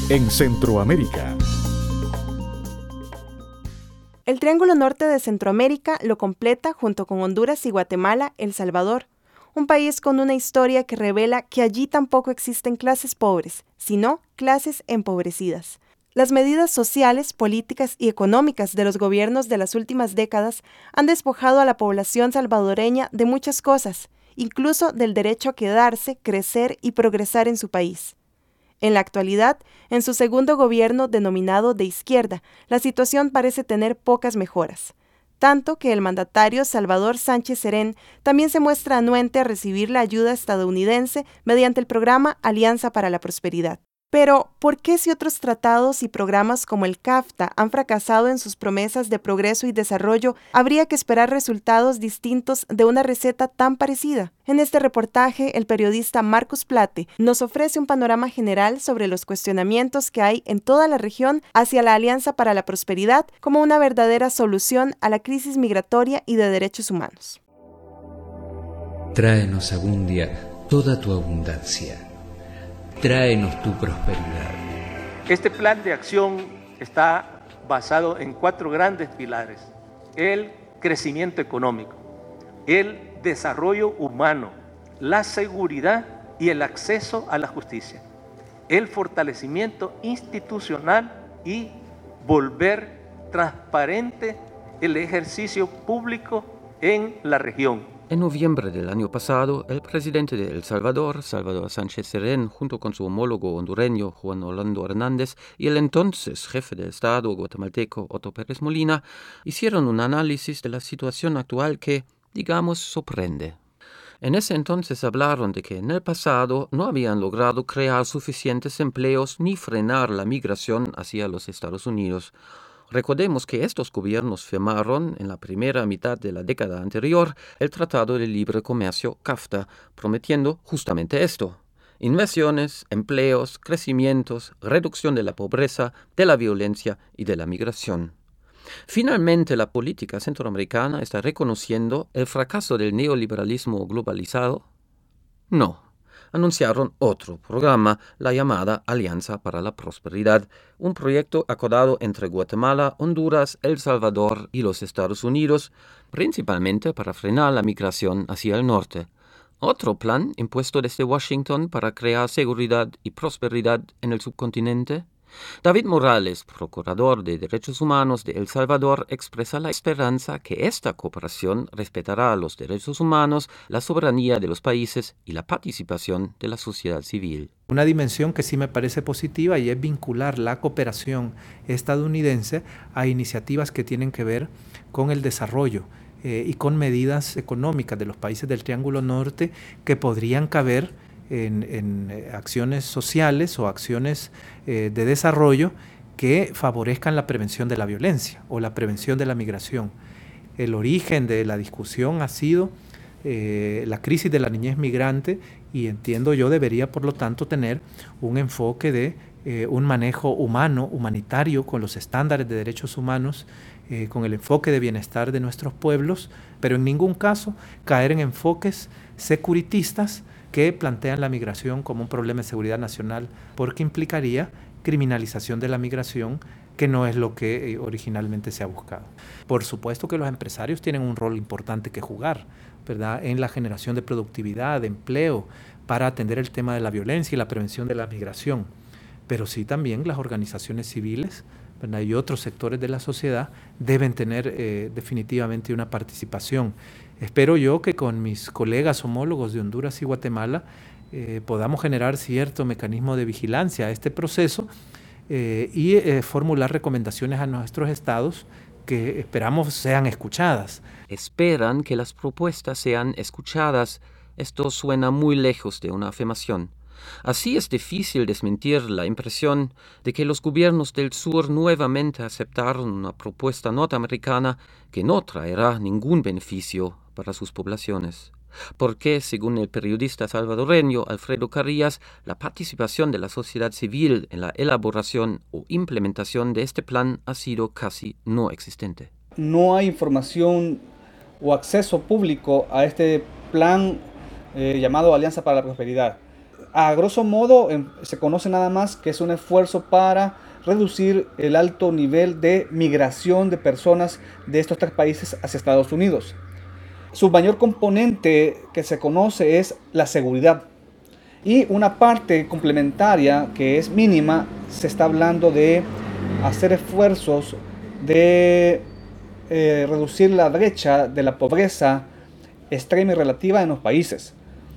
en Centroamérica. El Triángulo Norte de Centroamérica lo completa junto con Honduras y Guatemala, El Salvador, un país con una historia que revela que allí tampoco existen clases pobres, sino clases empobrecidas. Las medidas sociales, políticas y económicas de los gobiernos de las últimas décadas han despojado a la población salvadoreña de muchas cosas, incluso del derecho a quedarse, crecer y progresar en su país. En la actualidad, en su segundo gobierno denominado de izquierda, la situación parece tener pocas mejoras, tanto que el mandatario Salvador Sánchez Serén también se muestra anuente a recibir la ayuda estadounidense mediante el programa Alianza para la Prosperidad. Pero, ¿por qué si otros tratados y programas como el CAFTA han fracasado en sus promesas de progreso y desarrollo, habría que esperar resultados distintos de una receta tan parecida? En este reportaje, el periodista Marcus Plate nos ofrece un panorama general sobre los cuestionamientos que hay en toda la región hacia la Alianza para la Prosperidad como una verdadera solución a la crisis migratoria y de derechos humanos. Tráenos, Abundia, toda tu abundancia. Tráenos tu prosperidad. Este plan de acción está basado en 4 grandes pilares: el crecimiento económico, el desarrollo humano, la seguridad y el acceso a la justicia, el fortalecimiento institucional y volver transparente el ejercicio público en la región. En noviembre del año pasado, el presidente de El Salvador, Salvador Sánchez Serén, junto con su homólogo hondureño Juan Orlando Hernández y el entonces jefe de Estado guatemalteco Otto Pérez Molina, hicieron un análisis de la situación actual que, digamos, sorprende. En ese entonces hablaron de que en el pasado no habían logrado crear suficientes empleos ni frenar la migración hacia los Estados Unidos. Recordemos que estos gobiernos firmaron en la primera mitad de la década anterior el Tratado de Libre Comercio CAFTA, prometiendo justamente esto: inversiones, empleos, crecimientos, reducción de la pobreza, de la violencia y de la migración. Finalmente, la política centroamericana está reconociendo el fracaso del neoliberalismo globalizado. No. Anunciaron otro programa, la llamada Alianza para la Prosperidad, un proyecto acordado entre Guatemala, Honduras, El Salvador y los Estados Unidos, principalmente para frenar la migración hacia el norte. Otro plan impuesto desde Washington para crear seguridad y prosperidad en el subcontinente. David Morales, procurador de Derechos Humanos de El Salvador, expresa la esperanza que esta cooperación respetará los derechos humanos, la soberanía de los países y la participación de la sociedad civil. Una dimensión que sí me parece positiva y es vincular la cooperación estadounidense a iniciativas que tienen que ver con el desarrollo y con medidas económicas de los países del Triángulo Norte que podrían caber en acciones sociales o acciones de desarrollo que favorezcan la prevención de la violencia o la prevención de la migración. El origen de la discusión ha sido la crisis de la niñez migrante y entiendo yo debería por lo tanto tener un enfoque de un manejo humano, humanitario, con los estándares de derechos humanos, con el enfoque de bienestar de nuestros pueblos, pero en ningún caso caer en enfoques securitistas que plantean la migración como un problema de seguridad nacional, porque implicaría criminalización de la migración, que no es lo que originalmente se ha buscado. Por supuesto que los empresarios tienen un rol importante que jugar, ¿verdad?, en la generación de productividad, de empleo, para atender el tema de la violencia y la prevención de la migración, pero sí también las organizaciones civiles, ¿verdad?, y otros sectores de la sociedad deben tener definitivamente una participación. Espero yo que con mis colegas homólogos de Honduras y Guatemala podamos generar cierto mecanismo de vigilancia a este proceso y formular recomendaciones a nuestros estados que esperamos sean escuchadas. Esperan que las propuestas sean escuchadas. Esto suena muy lejos de una afirmación. Así es difícil desmentir la impresión de que los gobiernos del sur nuevamente aceptaron una propuesta norteamericana que no traerá ningún beneficio para sus poblaciones. Porque, según el periodista salvadoreño Alfredo Carías, la participación de la sociedad civil en la elaboración o implementación de este plan ha sido casi no existente. No hay información o acceso público a este plan llamado Alianza para la Prosperidad. A grosso modo, se conoce nada más que es un esfuerzo para reducir el alto nivel de migración de personas de estos 3 países hacia Estados Unidos. Su mayor componente que se conoce es la seguridad. Y una parte complementaria que es mínima, se está hablando de hacer esfuerzos de reducir la brecha de la pobreza extrema y relativa en los países.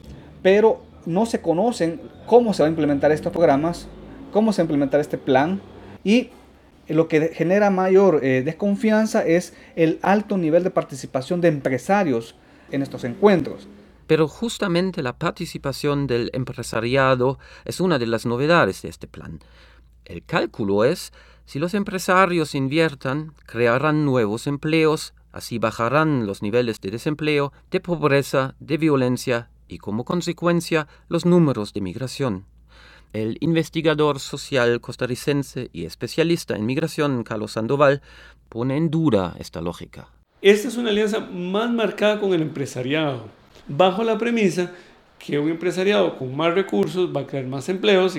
Pero no se conocen cómo se va a implementar estos programas, cómo se va a implementar este plan, y lo que genera mayor desconfianza es el alto nivel de participación de empresarios en estos encuentros. Pero justamente la participación del empresariado es una de las novedades de este plan. El cálculo es, si los empresarios inviertan, crearán nuevos empleos, así bajarán los niveles de desempleo, de pobreza, de violencia y como consecuencia los números de migración. El investigador social costarricense y especialista en migración Carlos Sandoval pone en duda esta lógica. Esta es una alianza más marcada con el empresariado, bajo la premisa que un empresariado con más recursos va a crear más empleos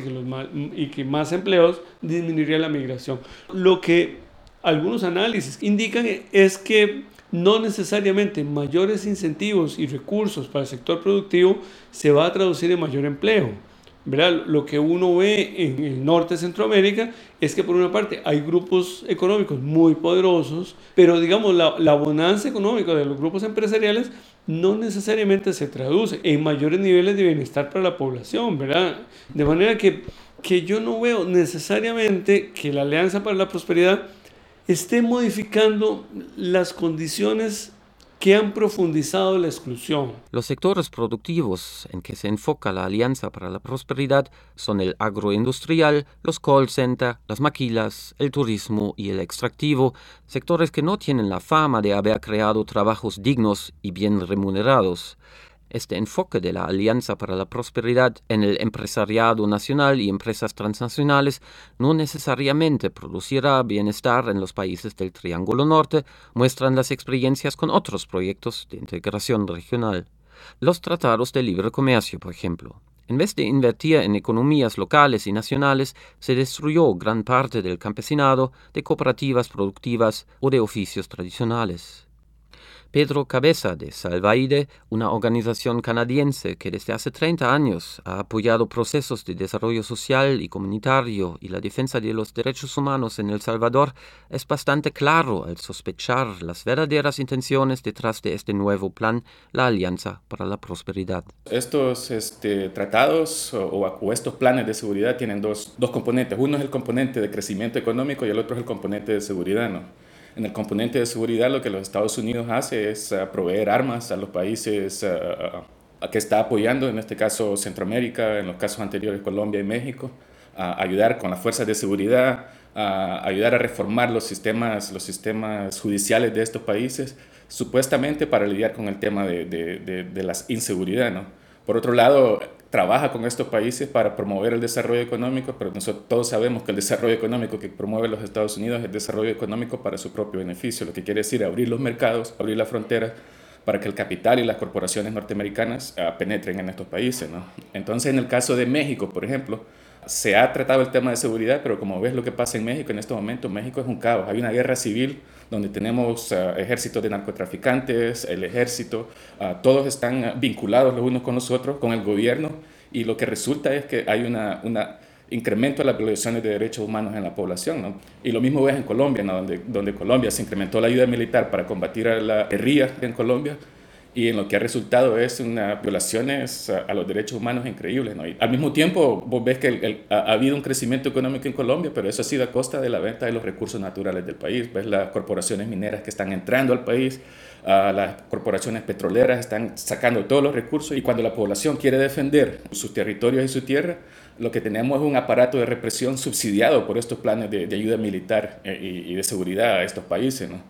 y que más empleos disminuiría la migración. Lo que algunos análisis indican es que no necesariamente mayores incentivos y recursos para el sector productivo se va a traducir en mayor empleo. ¿Verdad? Lo que uno ve en el norte de Centroamérica es que por una parte hay grupos económicos muy poderosos, pero digamos la bonanza económica de los grupos empresariales no necesariamente se traduce en mayores niveles de bienestar para la población, ¿verdad? De manera que yo no veo necesariamente que la Alianza para la Prosperidad esté modificando las condiciones que han profundizado la exclusión. Los sectores productivos en que se enfoca la Alianza para la Prosperidad son el agroindustrial, los call centers, las maquilas, el turismo y el extractivo, sectores que no tienen la fama de haber creado trabajos dignos y bien remunerados. Este enfoque de la Alianza para la Prosperidad en el empresariado nacional y empresas transnacionales no necesariamente producirá bienestar en los países del Triángulo Norte, muestran las experiencias con otros proyectos de integración regional. Los tratados de libre comercio, por ejemplo. En vez de invertir en economías locales y nacionales, se destruyó gran parte del campesinado, de cooperativas productivas o de oficios tradicionales. Pedro Cabeza de Salvaide, una organización canadiense que desde hace 30 años ha apoyado procesos de desarrollo social y comunitario y la defensa de los derechos humanos en El Salvador, es bastante claro al sospechar las verdaderas intenciones detrás de este nuevo plan, la Alianza para la Prosperidad. Estos tratados o estos planes de seguridad tienen dos componentes. Uno es el componente de crecimiento económico y el otro es el componente de seguridad, ¿no? En el componente de seguridad lo que los Estados Unidos hace es proveer armas a los países que está apoyando, en este caso Centroamérica, en los casos anteriores Colombia y México, ayudar con las fuerzas de seguridad, ayudar a reformar los sistemas judiciales de estos países, supuestamente para lidiar con el tema de la inseguridad, ¿no? Por otro lado, trabaja con estos países para promover el desarrollo económico, pero nosotros todos sabemos que el desarrollo económico que promueve los Estados Unidos es desarrollo económico para su propio beneficio, lo que quiere decir abrir los mercados, abrir las fronteras para que el capital y las corporaciones norteamericanas penetren en estos países, ¿no? Entonces, en el caso de México, por ejemplo, se ha tratado el tema de seguridad, pero como ves lo que pasa en México en este momento, México es un caos. Hay una guerra civil donde tenemos ejércitos de narcotraficantes, el ejército, todos están vinculados los unos con los otros, con el gobierno, y lo que resulta es que hay un incremento de las violaciones de derechos humanos en la población, ¿no? Y lo mismo ves en Colombia, ¿no? donde Colombia se incrementó la ayuda militar para combatir a la guerrilla en Colombia, y en lo que ha resultado es unas violaciones a los derechos humanos increíbles, ¿no? Y al mismo tiempo vos ves que ha habido un crecimiento económico en Colombia, pero eso ha sido a costa de la venta de los recursos naturales del país. Ves las corporaciones mineras que están entrando al país, las corporaciones petroleras están sacando todos los recursos, y cuando la población quiere defender sus territorios y su tierra, lo que tenemos es un aparato de represión subsidiado por estos planes de ayuda militar y de seguridad a estos países, ¿no?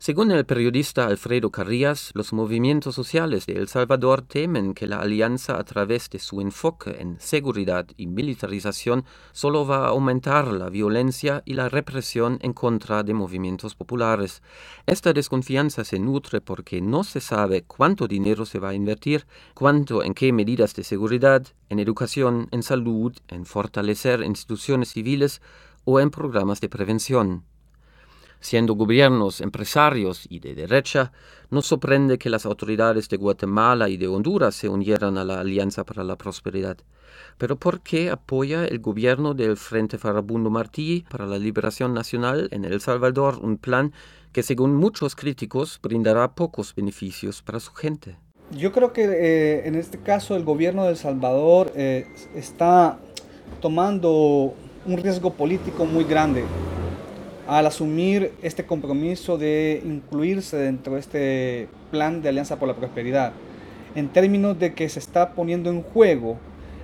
Según el periodista Alfredo Carrías, los movimientos sociales de El Salvador temen que la alianza, a través de su enfoque en seguridad y militarización, solo va a aumentar la violencia y la represión en contra de movimientos populares. Esta desconfianza se nutre porque no se sabe cuánto dinero se va a invertir, cuánto en qué medidas de seguridad, en educación, en salud, en fortalecer instituciones civiles o en programas de prevención. Siendo gobiernos empresarios y de derecha, nos sorprende que las autoridades de Guatemala y de Honduras se unieran a la Alianza para la Prosperidad. Pero ¿por qué apoya el gobierno del Frente Farabundo Martí para la Liberación Nacional en El Salvador un plan que, según muchos críticos, brindará pocos beneficios para su gente? Yo creo que en este caso el gobierno de El Salvador está tomando un riesgo político muy grande al asumir este compromiso de incluirse dentro de este plan de Alianza por la Prosperidad, en términos de que se está poniendo en juego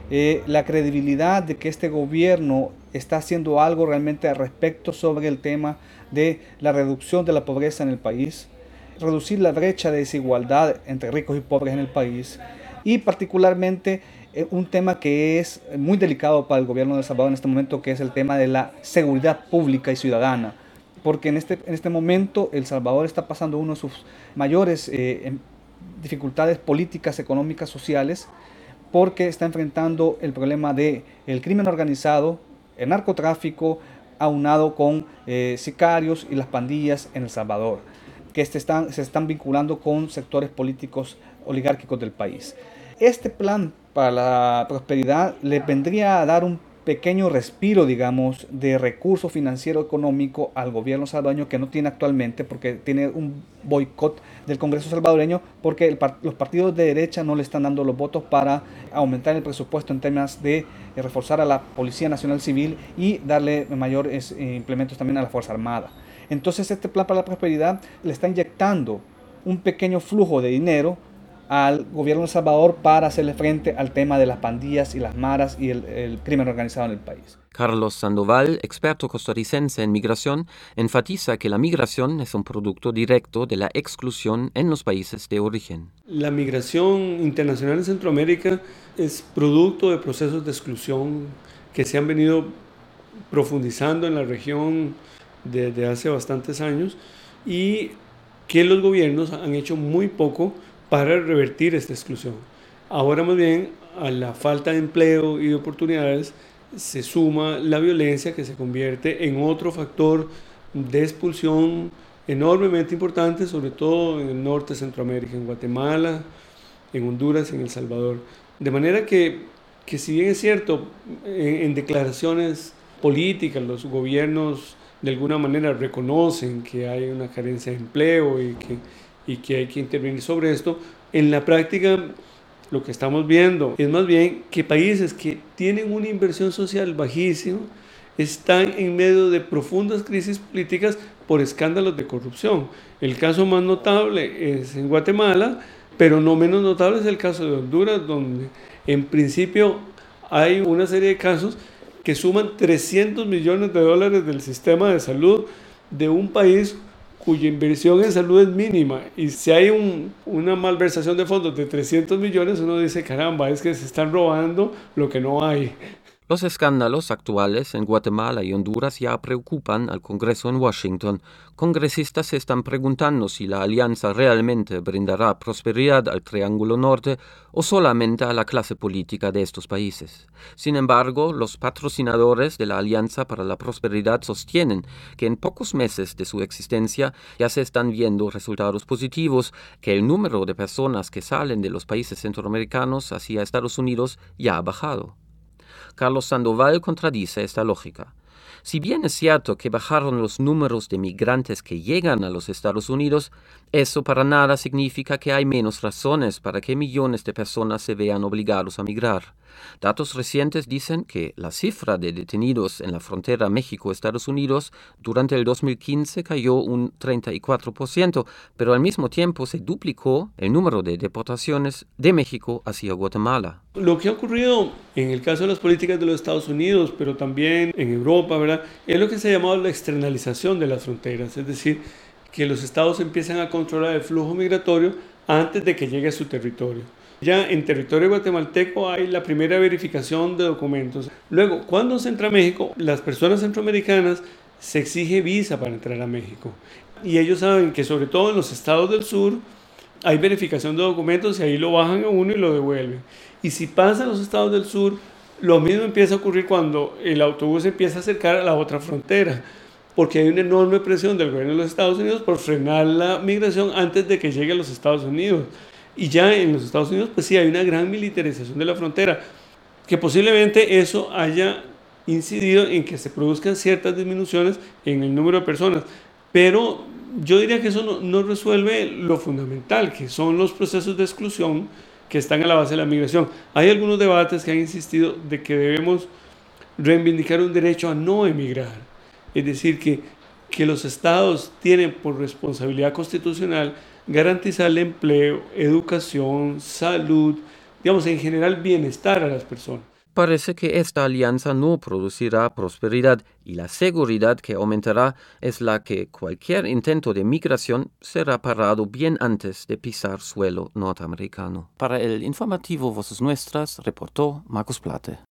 la credibilidad de que este gobierno está haciendo algo realmente al respecto sobre el tema de la reducción de la pobreza en el país, reducir la brecha de desigualdad entre ricos y pobres en el país, y particularmente un tema que es muy delicado para el gobierno de El Salvador en este momento, que es el tema de la seguridad pública y ciudadana, porque en este momento El Salvador está pasando uno de sus mayores dificultades políticas, económicas, sociales, porque está enfrentando el problema del crimen organizado, el narcotráfico, aunado con sicarios y las pandillas en El Salvador, que se están vinculando con sectores políticos oligárquicos del país. Este plan para la prosperidad le vendría a dar un pequeño respiro, digamos, de recurso financiero económico al gobierno salvadoreño, que no tiene actualmente, porque tiene un boicot del Congreso salvadoreño, porque los partidos de derecha no le están dando los votos para aumentar el presupuesto en temas de reforzar a la Policía Nacional Civil y darle mayores implementos también a la Fuerza Armada. Entonces este plan para la prosperidad le está inyectando un pequeño flujo de dinero al gobierno de El Salvador para hacerle frente al tema de las pandillas y las maras y el crimen organizado en el país. Carlos Sandoval, experto costarricense en migración, enfatiza que la migración es un producto directo de la exclusión en los países de origen. La migración internacional en Centroamérica es producto de procesos de exclusión que se han venido profundizando en la región desde hace bastantes años y que los gobiernos han hecho muy poco para revertir esta exclusión. Ahora más bien a la falta de empleo y de oportunidades se suma la violencia, que se convierte en otro factor de expulsión enormemente importante, sobre todo en el norte de Centroamérica, en Guatemala, en Honduras y en El Salvador. De manera que si bien es cierto, en declaraciones políticas los gobiernos de alguna manera reconocen que hay una carencia de empleo y que hay que intervenir sobre esto, en la práctica lo que estamos viendo es más bien que países que tienen una inversión social bajísima están en medio de profundas crisis políticas por escándalos de corrupción. El caso más notable es en Guatemala, pero no menos notable es el caso de Honduras, donde en principio hay una serie de casos que suman $300 millones del sistema de salud de un país cuya inversión en salud es mínima. Y si hay una malversación de fondos de 300 millones, uno dice, caramba, es que se están robando lo que no hay. Los escándalos actuales en Guatemala y Honduras ya preocupan al Congreso en Washington. Congresistas se están preguntando si la alianza realmente brindará prosperidad al Triángulo Norte o solamente a la clase política de estos países. Sin embargo, los patrocinadores de la Alianza para la Prosperidad sostienen que en pocos meses de su existencia ya se están viendo resultados positivos, que el número de personas que salen de los países centroamericanos hacia Estados Unidos ya ha bajado. Carlos Sandoval contradice esta lógica. Si bien es cierto que bajaron los números de migrantes que llegan a los Estados Unidos, eso para nada significa que hay menos razones para que millones de personas se vean obligados a migrar. Datos recientes dicen que la cifra de detenidos en la frontera México-Estados Unidos durante el 2015 cayó un 34%, pero al mismo tiempo se duplicó el número de deportaciones de México hacia Guatemala. Lo que ha ocurrido en el caso de las políticas de los Estados Unidos, pero también en Europa, ¿verdad?, es lo que se ha llamado la externalización de las fronteras, es decir, que los estados empiezan a controlar el flujo migratorio antes de que llegue a su territorio. Ya en territorio guatemalteco hay la primera verificación de documentos. Luego, cuando se entra a México, las personas centroamericanas se exige visa para entrar a México. Y ellos saben que sobre todo en los estados del sur hay verificación de documentos y ahí lo bajan a uno y lo devuelven. Y si pasa a los estados del sur, lo mismo empieza a ocurrir cuando el autobús empieza a acercar a la otra frontera, porque hay una enorme presión del gobierno de los Estados Unidos por frenar la migración antes de que llegue a los Estados Unidos. Y ya en los Estados Unidos, pues sí, hay una gran militarización de la frontera, que posiblemente eso haya incidido en que se produzcan ciertas disminuciones en el número de personas. Pero yo diría que eso no resuelve lo fundamental, que son los procesos de exclusión que están a la base de la migración. Hay algunos debates que han insistido de que debemos reivindicar un derecho a no emigrar. Es decir, que los estados tienen por responsabilidad constitucional garantizar el empleo, educación, salud, digamos, en general bienestar a las personas. Parece que esta alianza no producirá prosperidad y la seguridad que aumentará es la que cualquier intento de migración será parado bien antes de pisar suelo norteamericano. Para el informativo Voces Nuestras, reportó Marcos Plate.